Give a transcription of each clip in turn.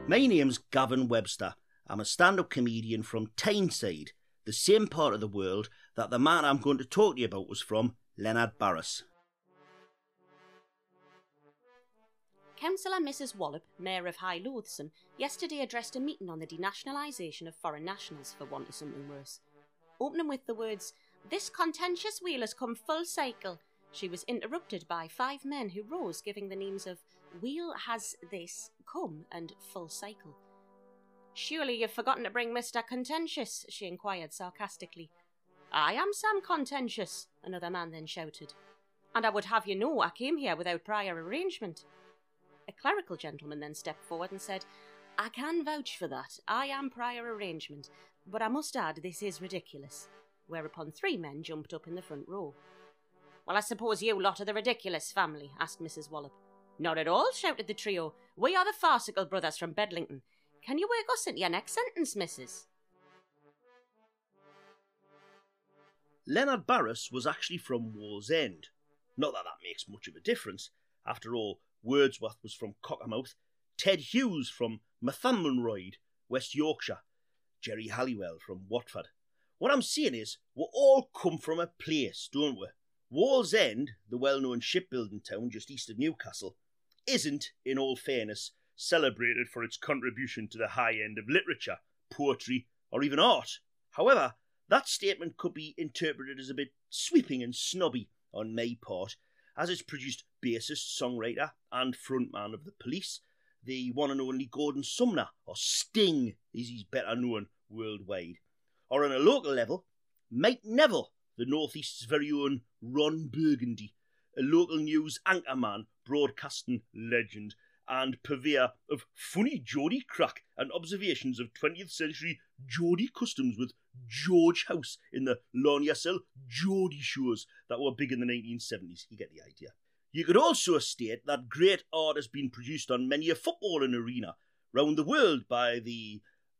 My name's Gavin Webster. I'm a stand-up comedian from Tyneside, the same part of the world that the man I'm going to talk to you about was from, Leonard Barras. Councillor Mrs Wallop, Mayor of High Loathsome, yesterday addressed a meeting on the denationalisation of foreign nationals, for want of something worse. Opening with the words, "This contentious wheel has come full cycle," she was interrupted by 5 men who rose, giving the names of "Wheel has this come" and "full cycle." "Surely you've forgotten to bring Mr Contentious," she inquired sarcastically. "I am Sam Contentious," another man then shouted. "And I would have you know I came here without prior arrangement." A clerical gentleman then stepped forward and said, "I can vouch for that. I am prior arrangement, but I must add this is ridiculous." Whereupon 3 men jumped up in the front row. "Well, I suppose you lot are the ridiculous family?" asked Mrs Wallop. "Not at all," shouted the trio. "We are the farcical brothers from Bedlington. Can you work us into your next sentence, missus?" Leonard Barras was actually from Wallsend. Not that that makes much of a difference. After all, Wordsworth was from Cockermouth, Ted Hughes from Northumberland, West Yorkshire, Jerry Halliwell from Watford. What I'm saying is, we all come from a place, don't we? Wallsend, the well-known shipbuilding town just east of Newcastle, isn't, in all fairness, celebrated for its contribution to the high end of literature, poetry, or even art. However, that statement could be interpreted as a bit sweeping and snobby on my part, as it's produced bassist, songwriter, and frontman of the Police, the one and only Gordon Sumner, or Sting, as he's better known worldwide. Or on a local level, Mike Neville, the North East's very own Ron Burgundy, a local news anchorman, broadcasting legend, and purveyor of funny Geordie crack and observations of 20th century Geordie customs with George House in the Lon Yourself Geordie shows that were big in the 1970s. You get the idea. You could also state that great art has been produced on many a footballing arena round the world by the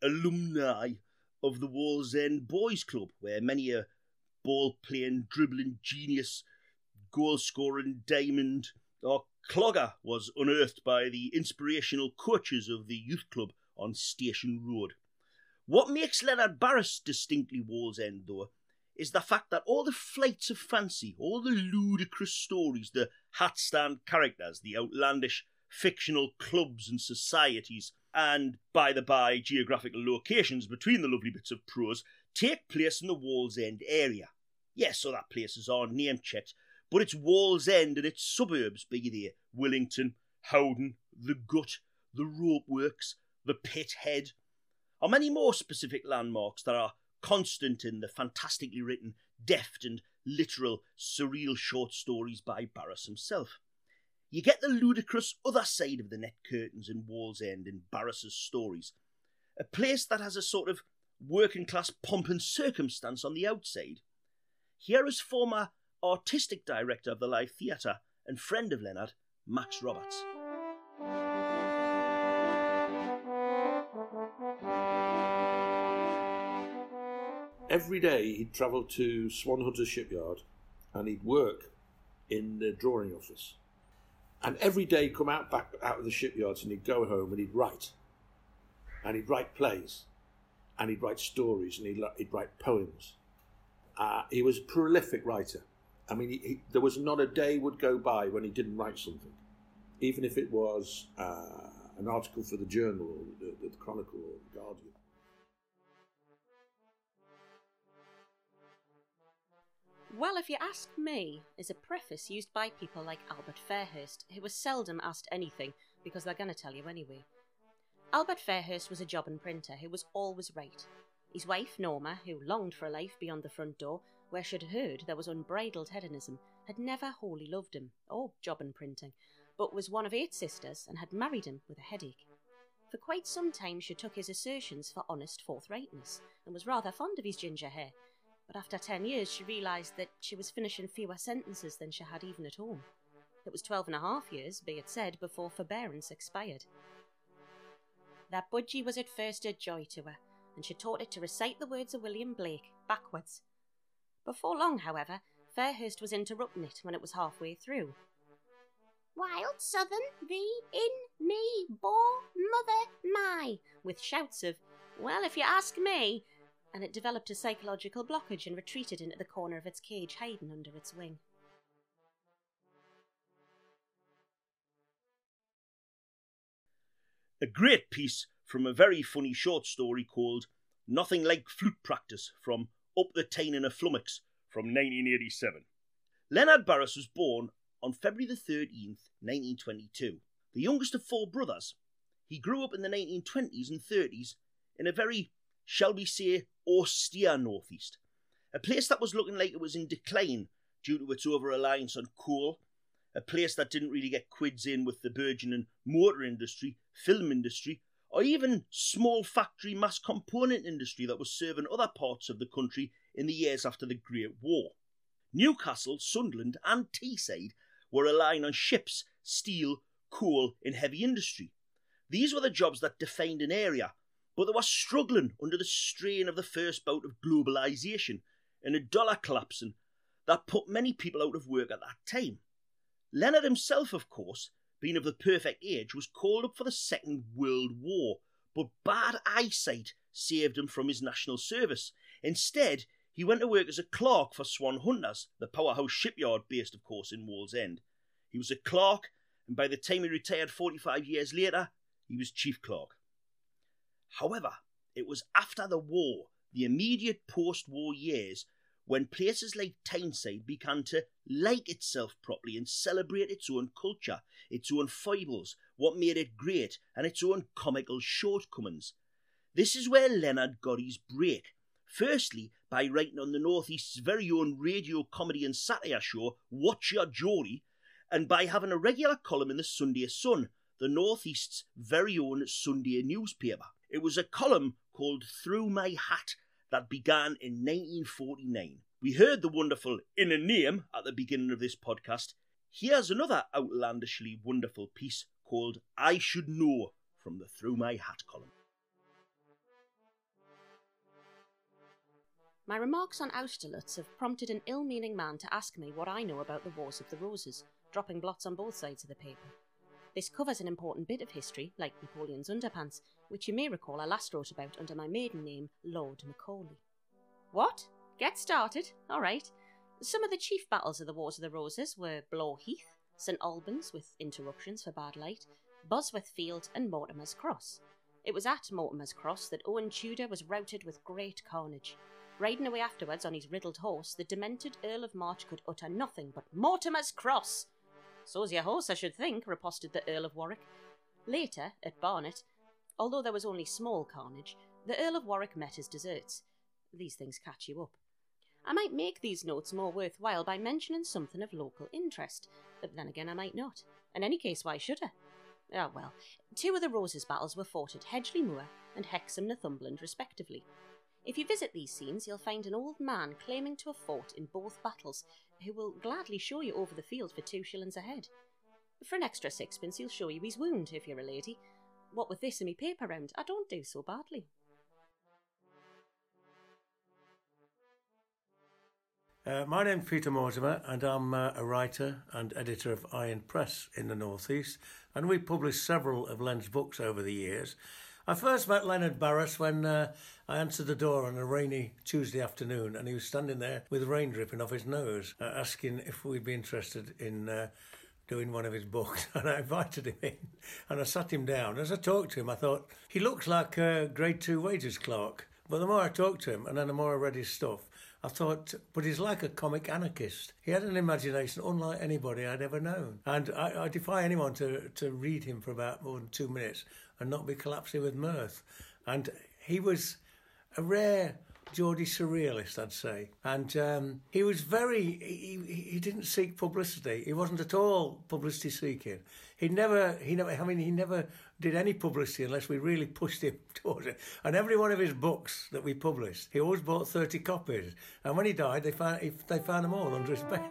alumni of the Wallsend Boys Club, where many a ball-playing, dribbling genius, goal-scoring diamond or clogger was unearthed by the inspirational coaches of the youth club on Station Road. What makes Leonard Barras distinctly Wallsend, though, is the fact that all the flights of fancy, all the ludicrous stories, the hat-stand characters, the outlandish fictional clubs and societies, and, by-the-by, geographical locations between the lovely bits of prose, take place in the Wallsend area. Yes, so that places are name-checked, but it's Wallsend and its suburbs, be they Willington, Howden, the Gut, the Rope Works, the Pit Head, or many more specific landmarks that are constant in the fantastically written, deft and literal, surreal short stories by Barras himself. You get the ludicrous other side of the net curtains in Wallsend in Barras's stories, a place that has a sort of working-class pomp and circumstance on the outside. Here is former artistic director of the Live Theatre and friend of Leonard, Max Roberts. Every day he'd travel to Swan Hunter shipyard and he'd work in the drawing office. And every day he'd come back out of the shipyards and he'd go home and he'd write. And he'd write plays. And he'd write stories and he'd write poems. He was a prolific writer. I mean, there was not a day would go by when he didn't write something. Even if it was an article for the Journal or the Chronicle or the Guardian. Well, if you ask me, is a preface used by people like Albert Fairhurst, who was seldom asked anything because they're going to tell you anyway. Albert Fairhurst was a jobbing printer who was always right. His wife, Norma, who longed for a life beyond the front door, where she'd heard there was unbridled hedonism, had never wholly loved him, or jobbing printing, but was one of 8 sisters and had married him with a headache. For quite some time she took his assertions for honest forthrightness, and was rather fond of his ginger hair. But after 10 years she realised that she was finishing fewer sentences than she had even at home. It was 12.5 years, be it said, before forbearance expired. That budgie was at first a joy to her, and she taught it to recite the words of William Blake backwards. Before long, however, Fairhurst was interrupting it when it was halfway through. "Wild Southern, the in me, bo, mother, my, with shouts of, well, if you ask me, and it developed a psychological blockage and retreated into the corner of its cage, hiding under its wing. A great piece from a very funny short story called Nothing Like Flute Practice from Up the Tyne in a Flummox from 1987. Leonard Barras was born on February the 13th, 1922. The youngest of four brothers, he grew up in the 1920s and 30s in a very, shall we say, austere northeast. A place that was looking like it was in decline due to its over-reliance on coal. A place that didn't really get quids in with the burgeoning motor industry, film industry, or even small factory mass component industry that was serving other parts of the country in the years after the Great War. Newcastle, Sunderland and Teesside were relying on ships, steel, coal and heavy industry. These were the jobs that defined an area, but they were struggling under the strain of the first bout of globalisation and a dollar collapsing that put many people out of work at that time. Leonard himself, of course, being of the perfect age, was called up for the Second World War, but bad eyesight saved him from his national service. Instead, he went to work as a clerk for Swan Hunters, the powerhouse shipyard based, of course, in Wallsend. He was a clerk, and by the time he retired 45 years later, he was chief clerk. However, it was after the war, the immediate post-war years, when places like Tyneside began to like itself properly and celebrate its own culture, its own foibles, what made it great, and its own comical shortcomings. This is where Leonard got his break. Firstly, by writing on the North East's very own radio comedy and satire show, What's Your Geordie, and by having a regular column in the Sunday Sun, the North East's very own Sunday newspaper. It was a column called Through My Hat that began in 1949. We heard the wonderful In a Name at the beginning of this podcast. Here's another outlandishly wonderful piece called I Should Know from the Through My Hat column. My remarks on Austerlitz have prompted an ill-meaning man to ask me what I know about the Wars of the Roses, dropping blots on both sides of the paper. This covers an important bit of history, like Napoleon's underpants, which you may recall I last wrote about under my maiden name, Lord Macaulay. What? Get started? All right. Some of the chief battles of the Wars of the Roses were Bloor Heath, St Albans with interruptions for bad light, Bosworth Field and Mortimer's Cross. It was at Mortimer's Cross that Owen Tudor was routed with great carnage. Riding away afterwards on his riddled horse, the demented Earl of March could utter nothing but Mortimer's Cross. So's your horse, I should think, riposted the Earl of Warwick. Later, at Barnet, although there was only small carnage, the Earl of Warwick met his deserts. These things catch you up. I might make these notes more worthwhile by mentioning something of local interest, but then again I might not. In any case, why should I? Ah well, 2 of the Roses battles were fought at Hedgley Moor and Hexham, Northumberland, respectively. If you visit these scenes, you'll find an old man claiming to have fought in both battles, who will gladly show you over the field for 2 shillings a head. For an extra 6pence, he'll show you his wound, if you're a lady. What with this and me paper round, I don't do so badly. My name's Peter Mortimer, and I'm a writer and editor of Iron Press in the North East, and we've published several of Len's books over the years. I first met Leonard Barras when I answered the door on a rainy Tuesday afternoon, and he was standing there with rain dripping off his nose, asking if we'd be interested in doing one of his books. And I invited him in, and I sat him down. As I talked to him, I thought, he looks like a grade 2 wages clerk. But the more I talked to him, and then the more I read his stuff, I thought, but he's like a comic anarchist. He had an imagination unlike anybody I'd ever known. And I defy anyone to read him for about more than 2 minutes and not be collapsing with mirth. And he was a rare Geordie surrealist, I'd say. And he was he didn't seek publicity. He wasn't at all publicity seeking. He never did any publicity unless we really pushed him towards it. And every one of his books that we published, he always bought 30 copies. And when he died, they found them all under his bed.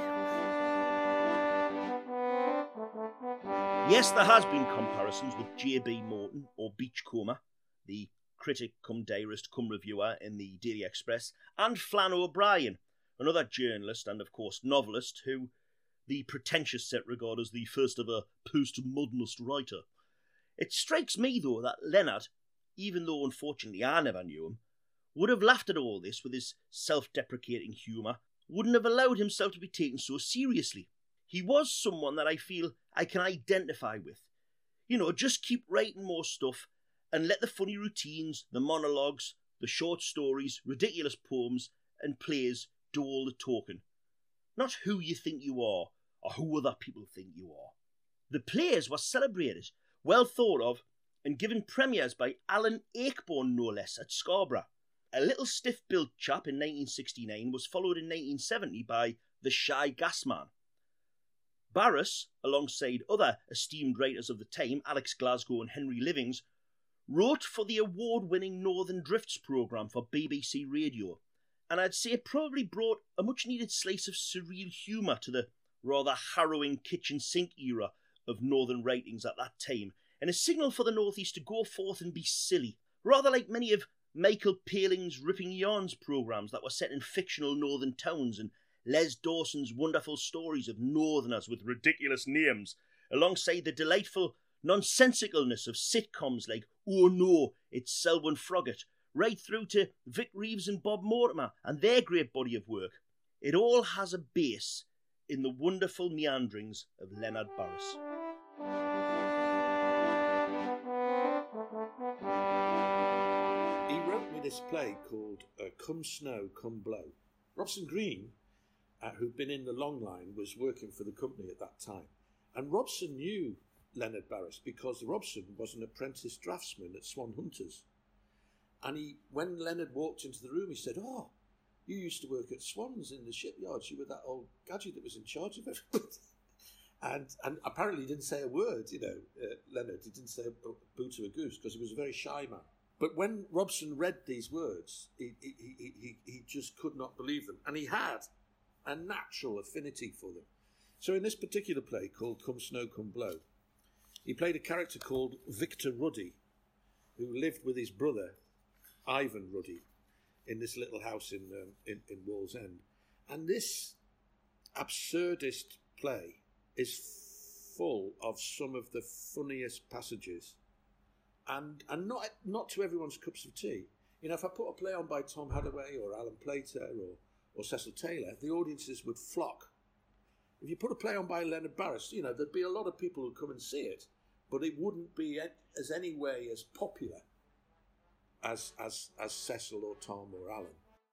Yes, there has been comparisons with J.B. Morton or Beachcomber, the critic cum diarist cum reviewer in the Daily Express, and Flann O'Brien, another journalist and, of course, novelist who the pretentious set regard as the first ever post-modernist writer. It strikes me, though, that Leonard, even though unfortunately I never knew him, would have laughed at all this with his self-deprecating humour, wouldn't have allowed himself to be taken so seriously. He was someone that I feel I can identify with. You know, just keep writing more stuff and let the funny routines, the monologues, the short stories, ridiculous poems and plays do all the talking. Not who you think you are or who other people think you are. The plays were celebrated, well thought of, and given premieres by Alan Ayckbourn no less at Scarborough. A little stiff-built chap in 1969 was followed in 1970 by The Shy Gasman. Barras, alongside other esteemed writers of the time, Alex Glasgow and Henry Livings, wrote for the award-winning Northern Drifts programme for BBC Radio, and I'd say it probably brought a much-needed slice of surreal humour to the rather harrowing kitchen sink era of Northern writings at that time, and a signal for the North East to go forth and be silly, rather like many of Michael Paling's Ripping Yarns programmes that were set in fictional northern towns, and Les Dawson's wonderful stories of northerners with ridiculous names, alongside the delightful nonsensicalness of sitcoms like Oh No, It's Selwyn Froggatt, right through to Vic Reeves and Bob Mortimer and their great body of work. It all has a base in the wonderful meanderings of Leonard Barras. He wrote me this play called Come Snow, Come Blow. Robson Green, who'd been in the long line, was working for the company at that time. And Robson knew Leonard Barras because Robson was an apprentice draftsman at Swan Hunters. And when Leonard walked into the room, he said, "Oh, you used to work at Swans in the shipyards. You were that old gadget that was in charge of everything." And apparently he didn't say a word, Leonard. He didn't say a boo to a goose because he was a very shy man. But when Robson read these words, he just could not believe them. And he had a natural affinity for them. So in this particular play called Come Snow, Come Blow, he played a character called Victor Ruddy, who lived with his brother, Ivan Ruddy, in this little house in Wallsend. And this absurdist play is full of some of the funniest passages, and not to everyone's cups of tea. If I put a play on by Tom Hadaway or Alan Plater or Cecil Taylor, the audiences would flock. If you put a play on by Leonard Barras, there'd be a lot of people who'd come and see it, but it wouldn't be as any way as popular as Cecil or Tom or Alan.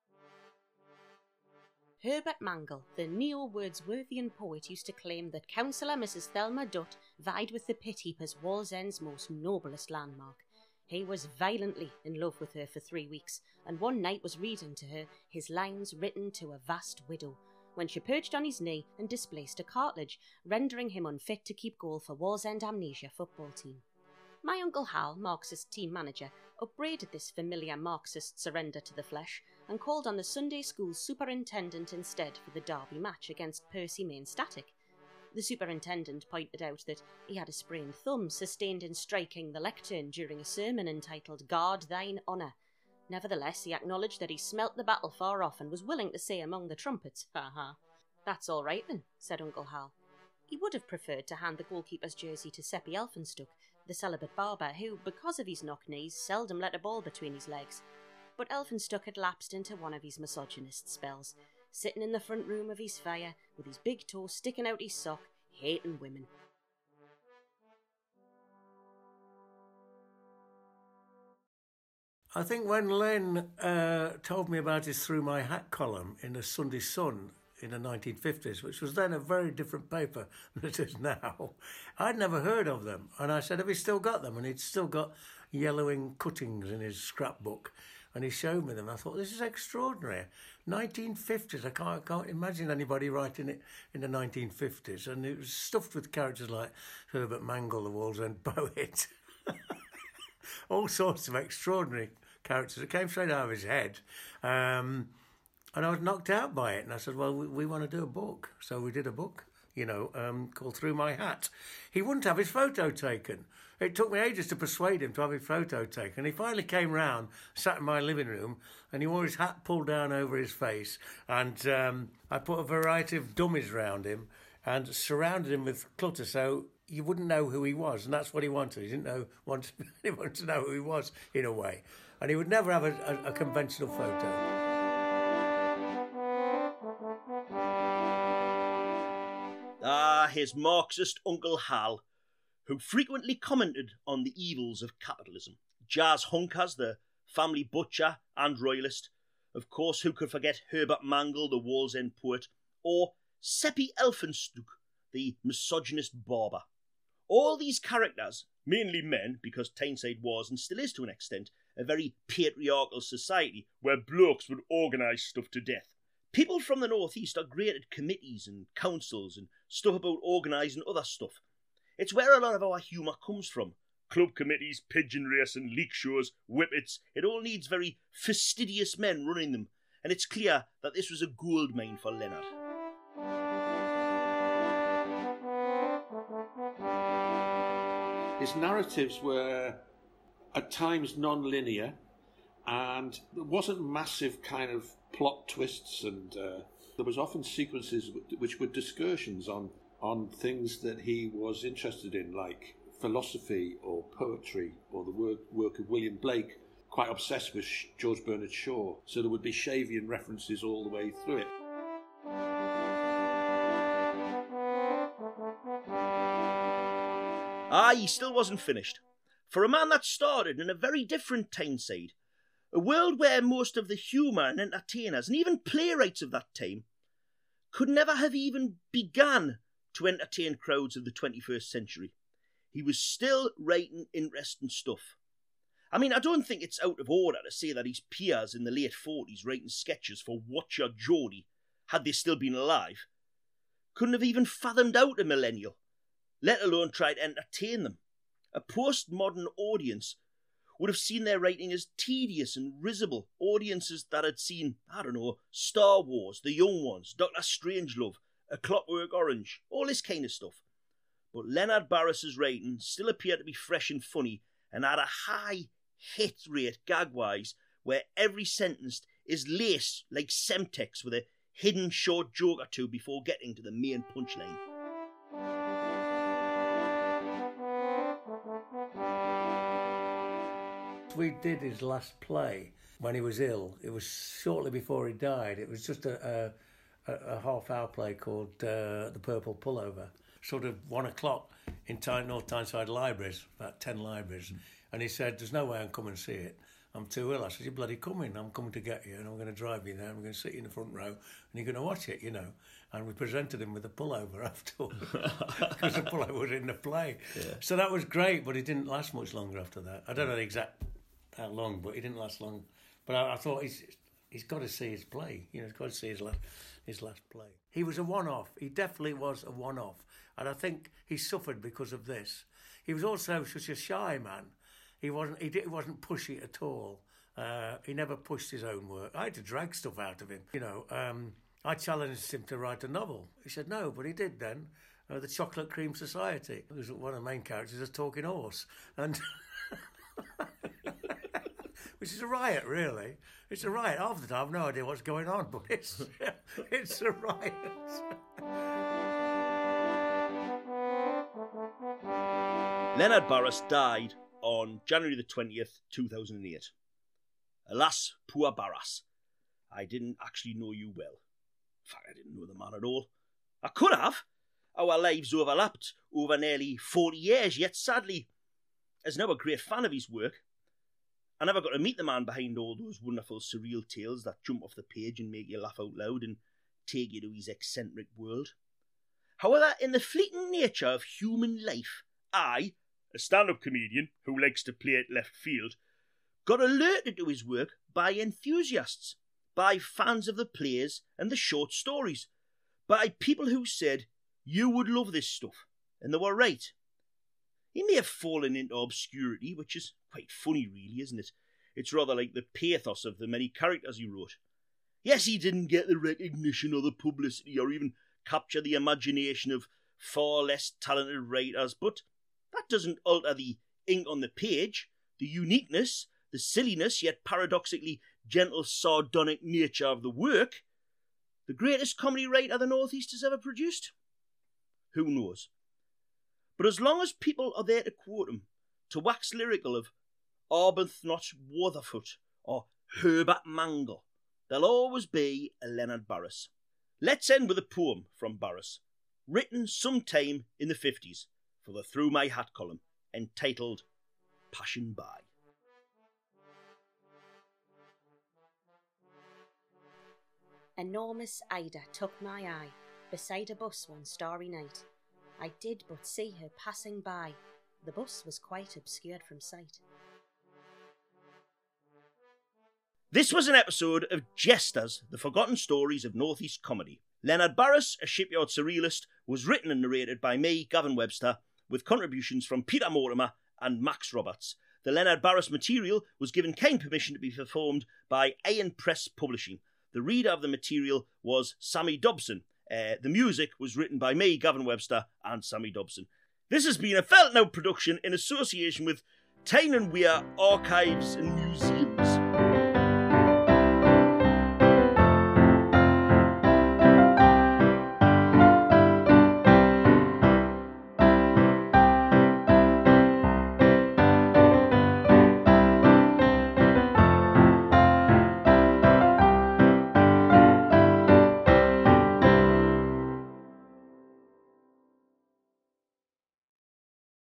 Herbert Mangle, the neo-Wordsworthian poet, used to claim that Councillor Mrs. Thelma Dutt vied with the pit heap as Wallsend's most noblest landmark. He was violently in love with her for 3 weeks, and one night was reading to her his lines written to a vast widow, when she perched on his knee and displaced a cartilage, rendering him unfit to keep goal for Wallsend Amnesia football team. My Uncle Hal, Marxist team manager, upbraided this familiar Marxist surrender to the flesh and called on the Sunday school superintendent instead for the derby match against Percy Main Static. The superintendent pointed out that he had a sprained thumb sustained in striking the lectern during a sermon entitled Guard Thine Honour. Nevertheless, he acknowledged that he smelt the battle far off and was willing to say among the trumpets, "Ha ha." "That's all right then," said Uncle Hal. He would have preferred to hand the goalkeeper's jersey to Seppi Elphinstock, the celibate barber who, because of his knock knees, seldom let a ball between his legs. But Elphinstock had lapsed into one of his misogynist spells, sitting in the front room of his fire, with his big toe sticking out his sock, hating women. I think when Len told me about his Through My Hat column in the Sunday Sun in the 1950s, which was then a very different paper than it is now, I'd never heard of them. And I said, "Have you still got them?" And he'd still got yellowing cuttings in his scrapbook. And he showed me them. I thought, this is extraordinary. 1950s, I can't imagine anybody writing it in the 1950s. And it was stuffed with characters like Herbert Mangle, the Wallsend poet. All sorts of extraordinary characters. It came straight out of his head. And I was knocked out by it. And I said, well, we want to do a book. So we did a book, called Through My Hat. He wouldn't have his photo taken. It took me ages to persuade him to have his photo taken. He finally came round, sat in my living room, and he wore his hat pulled down over his face. And I put a variety of dummies round him and surrounded him with clutter so you wouldn't know who he was, and that's what he wanted. He didn't want anyone to know who he was, in a way. And he would never have a conventional photo. His Marxist Uncle Hal, who frequently commented on the evils of capitalism. Jas Hunkers, the family butcher and royalist. Of course, who could forget Herbert Mangle, the Wallsend poet, or Seppi Elphinstoke, the misogynist barber. All these characters, mainly men, because Tyneside was and still is to an extent, a very patriarchal society where blokes would organise stuff to death. People from the North East are great at committees and councils and stuff about organising other stuff. It's where a lot of our humour comes from. Club committees, pigeon racing, leak shows, whippets. It all needs very fastidious men running them, and it's clear that this was a goldmine for Leonard. His narratives were at times non-linear, and there wasn't massive kind of plot twists, and there was often sequences which were discursions on things that he was interested in, like philosophy or poetry or the work of William Blake, quite obsessed with George Bernard Shaw. So there would be Shavian references all the way through it. He still wasn't finished. For a man that started in a very different Tyneside, a world where most of the humour and entertainers and even playwrights of that time could never have even begun to entertain crowds of the 21st century. He was still writing interesting stuff. I mean, I don't think it's out of order to say that his peers in the late 40s writing sketches for Watcher Geordie, had they still been alive, couldn't have even fathomed out a millennial, let alone try to entertain them. A postmodern audience would have seen their writing as tedious and risible. Audiences that had seen, Star Wars, The Young Ones, Dr. Strangelove, A Clockwork Orange, all this kind of stuff. But Leonard Barris's writing still appeared to be fresh and funny, and had a high hit rate gag-wise, where every sentence is laced like Semtex with a hidden short joke or two before getting to the main punchline. We did his last play when he was ill. It was shortly before he died. It was just a half-hour play called The Purple Pullover. Sort of 1 o'clock in North Tyneside libraries, about 10 libraries. And he said, there's no way I'm coming to see it. I'm too ill. I said, you're bloody coming. I'm coming to get you, and I'm going to drive you there. I'm going to sit you in the front row, and you're going to watch it, And we presented him with a pullover afterwards, because the pullover was in the play. Yeah. So that was great, but it didn't last much longer after that. I don't know the exact how long, but he didn't last long. But I thought he's got to see his play. He's got to see his last play. He was a one-off. He definitely was a one-off. And I think he suffered because of this. He was also such a shy man. He wasn't pushy at all. He never pushed his own work. I had to drag stuff out of him. I challenged him to write a novel. He said no, but he did then. The Chocolate Cream Society. It was one of the main characters, a talking horse. And which is a riot, really. It's a riot. Half the time, I've no idea what's going on, but it's a riot. Leonard Barris died on January the 20th, 2008. Alas, poor Barris. I didn't actually know you well. In fact, I didn't know the man at all. I could have. Our lives overlapped over nearly 40 years, yet sadly, as now a great fan of his work, I never got to meet the man behind all those wonderful surreal tales that jump off the page and make you laugh out loud and take you to his eccentric world. However, in the fleeting nature of human life, I, a stand-up comedian who likes to play at left field, got alerted to his work by enthusiasts, by fans of the plays and the short stories, by people who said, you would love this stuff, and they were right. He may have fallen into obscurity, which is quite funny really, isn't it? It's rather like the pathos of the many characters he wrote. Yes, he didn't get the recognition or the publicity or even capture the imagination of far less talented writers, but that doesn't alter the ink on the page, the uniqueness, the silliness, yet paradoxically gentle, sardonic nature of the work. The greatest comedy writer the North East has ever produced? Who knows? But as long as people are there to quote him, to wax lyrical of Arbuthnot Wotherfoot or Herbert Mangle, there'll always be a Leonard Barras. Let's end with a poem from Barras, written sometime in the 50s for the Through My Hat column, entitled Passing By. Enormous Ida took my eye beside a bus one starry night. I did but see her passing by. The bus was quite obscured from sight. This was an episode of Jesters, the Forgotten Stories of North East Comedy. Leonard Barras, a shipyard surrealist, was written and narrated by me, Gavin Webster, with contributions from Peter Mortimer and Max Roberts. The Leonard Barras material was given kind permission to be performed by Iron Press Publishing. The reader of the material was Sammy Dobson. The music was written by me, Gavin Webster, and Sammy Dobson. This has been a Felt Now production in association with Tyne and Weir Archives and Museums.